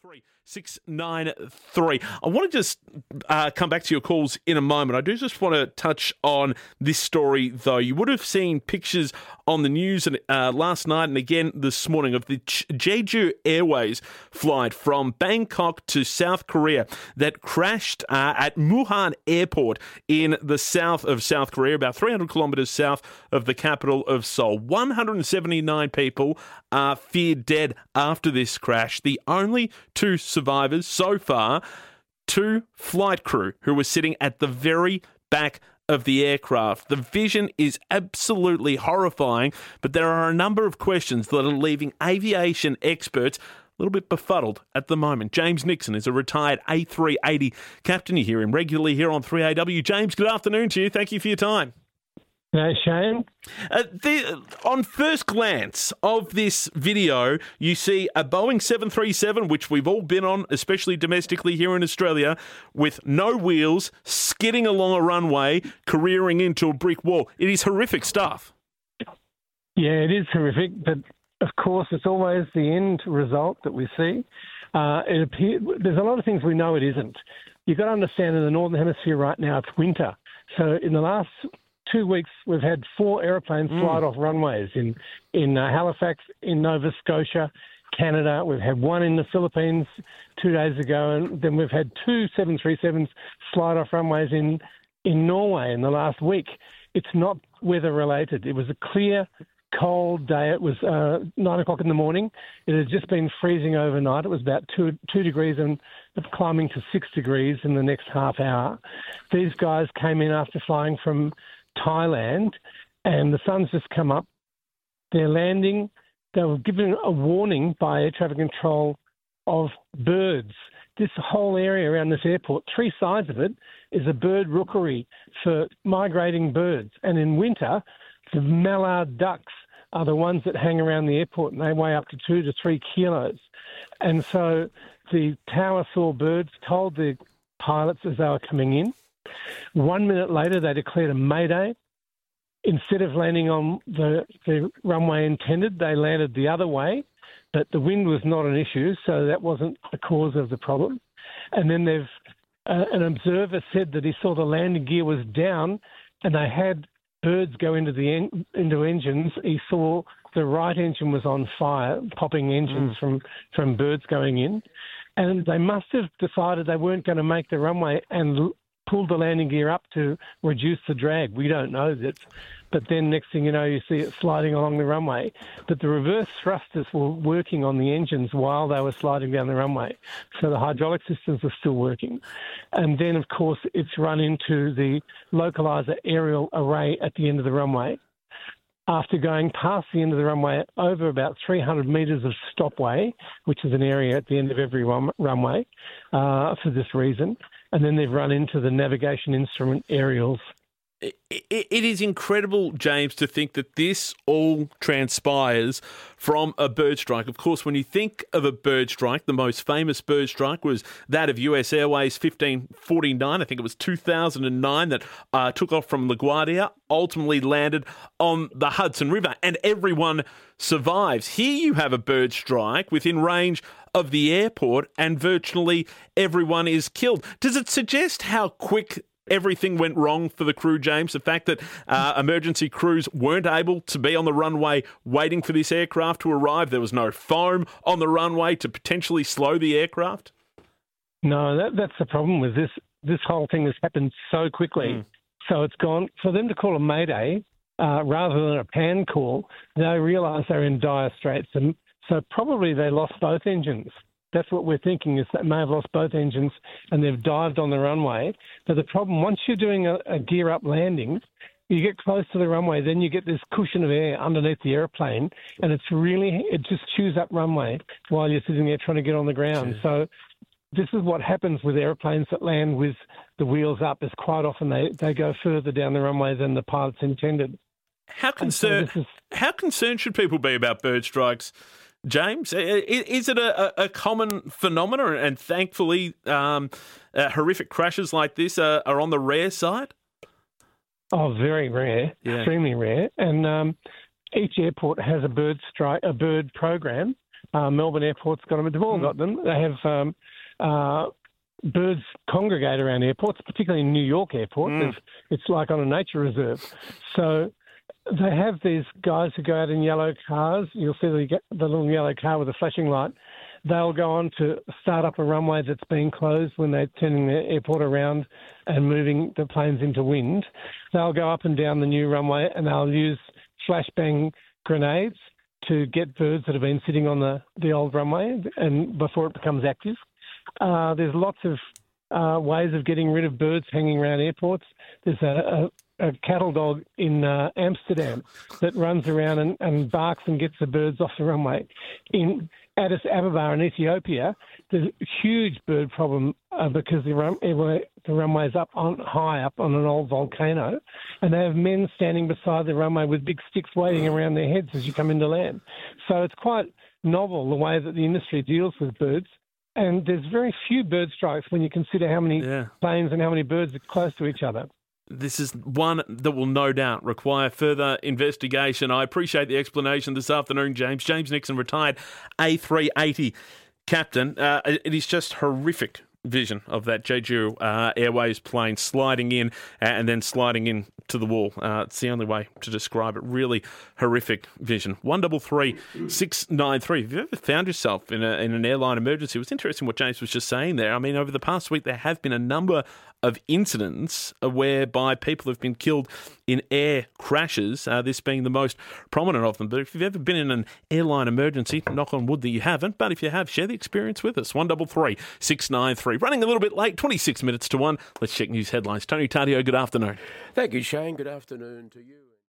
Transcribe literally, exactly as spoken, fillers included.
three six nine three. I want to just uh, come back to your calls in a moment. I do just want to touch on this story, though. You would have seen pictures on the news and uh, last night and again this morning of the Ch- Jeju Airways flight from Bangkok to South Korea that crashed uh, at Muhan Airport in the south of South Korea, about three hundred kilometres south of the capital of Seoul. one hundred seventy-nine people are feared dead after this crash. The only two survivors so far, two flight crew who were sitting at the very back of the aircraft. The vision is absolutely horrifying, but there are a number of questions that are leaving aviation experts a little bit befuddled at the moment. James Nixon is a retired A three eighty captain. You hear him regularly here on three A W. James, good afternoon to you. Thank you for your time. No, Shane. Uh, the, on first glance of this video, you see a Boeing seven thirty-seven, which we've all been on, especially domestically here in Australia, with no wheels, skidding along a runway, careering into a brick wall. It is horrific stuff. Yeah, it is horrific, but of course it's always the end result that we see. Uh, it appear, there's a lot of things we know it isn't. You've got to understand in the Northern Hemisphere right now it's winter. So in the last two weeks, we've had four aeroplanes mm. fly off runways in in uh, Halifax, in Nova Scotia, Canada. We've had one in the Philippines two days ago, and then we've had two seven thirty-sevens slide off runways in, in Norway in the last week. It's not weather-related. It was a clear, cold day. It was uh, nine o'clock in the morning. It had just been freezing overnight. It was about two, two degrees and climbing to six degrees in the next half hour. These guys came in after flying from Thailand, and the sun's just come up. They're landing. They were given a warning by air traffic control of birds. This whole area around this airport, three sides of it, is a bird rookery for migrating birds. And in winter, the mallard ducks are the ones that hang around the airport, and they weigh up to two to three kilos. And so the tower saw birds, told the pilots as they were coming in. One minute later, they declared a mayday. Instead of landing on the, the runway intended, they landed the other way, but the wind was not an issue, so that wasn't the cause of the problem. And then they've uh, an observer said that he saw the landing gear was down, and they had birds go into the en- into engines. He saw the right engine was on fire, popping engines mm. from, from birds going in, and they must have decided they weren't going to make the runway and l- pulled the landing gear up to reduce the drag. We don't know that. But then next thing you know, you see it sliding along the runway. But the reverse thrusters were working on the engines while they were sliding down the runway. So the hydraulic systems are still working. And then, of course, it's run into the localizer aerial array at the end of the runway. After going past the end of the runway, over about three hundred metres of stopway, which is an area at the end of every run- runway uh, for this reason, and then they've run into the navigation instrument aerials. It, it, it is incredible, James, to think that this all transpires from a bird strike. Of course, when you think of a bird strike, the most famous bird strike was that of U S Airways fifteen forty-nine. I think it was two thousand nine that uh, took off from LaGuardia, ultimately landed on the Hudson River, and everyone survives. Here you have a bird strike within range of the airport, and virtually everyone is killed. Does it suggest how quick everything went wrong for the crew, James? The fact that uh, emergency crews weren't able to be on the runway waiting for this aircraft to arrive. There was no foam on the runway to potentially slow the aircraft? No, that, that's the problem with this. This whole thing has happened so quickly. Mm. So it's gone, for them to call a mayday uh, rather than a pan call, they realise they're in dire straits. And so probably they lost both engines. That's what we're thinking, is that they may have lost both engines and they've dived on the runway. But the problem, once you're doing a, a gear-up landing, you get close to the runway, then you get this cushion of air underneath the airplane, and it's really, it just chews up runway while you're sitting there trying to get on the ground. Sure. So this is what happens with airplanes that land with the wheels up, is quite often they, they go further down the runway than the pilots intended. How concerned, so is, how concerned should people be about bird strikes, James? Is it a, a common phenomenon? And thankfully, um, uh, horrific crashes like this are, are on the rare side? Oh, very rare, yeah. Extremely rare. And um, each airport has a bird strike, a bird program. Uh, Melbourne Airport's got them. They've all mm. got them. They have um, uh, birds congregate around airports, particularly in New York Airport. Mm. It's like on a nature reserve. So they have these guys who go out in yellow cars. You'll see the, the little yellow car with a flashing light. They'll go on to start up a runway that's been closed when they're turning the airport around and moving the planes into wind. They'll go up and down the new runway and they'll use flashbang grenades to get birds that have been sitting on the, the old runway and before it becomes active. Uh, there's lots of uh, ways of getting rid of birds hanging around airports. There's a, a, a cattle dog in uh, Amsterdam that runs around and, and barks and gets the birds off the runway. In Addis Ababa in Ethiopia, there's a huge bird problem uh, because the, run, the runway's up on high up on an old volcano, and they have men standing beside the runway with big sticks waving around their heads as you come into land. So it's quite novel the way that the industry deals with birds. And there's very few bird strikes when you consider how many yeah. planes and how many birds are close to each other. This is one that will no doubt require further investigation. I appreciate the explanation this afternoon, James. James Nixon, retired A three eighty captain. Uh, it is just horrific vision of that Jeju uh, Airways plane sliding in and then sliding in to the wall. Uh, it's the only way to describe it. Really horrific vision. one double three six nine three. Have you ever found yourself in, a, in an airline emergency? It was interesting what James was just saying there. I mean, over the past week, there have been a number of incidents whereby people have been killed in air crashes, uh, this being the most prominent of them. But if you've ever been in an airline emergency, knock on wood that you haven't, but if you have, share the experience with us. one double three six nine three. Running a little bit late, twenty-six minutes to one. Let's check news headlines. Tony Taddeo, good afternoon. Thank you, Shane. Good afternoon to you.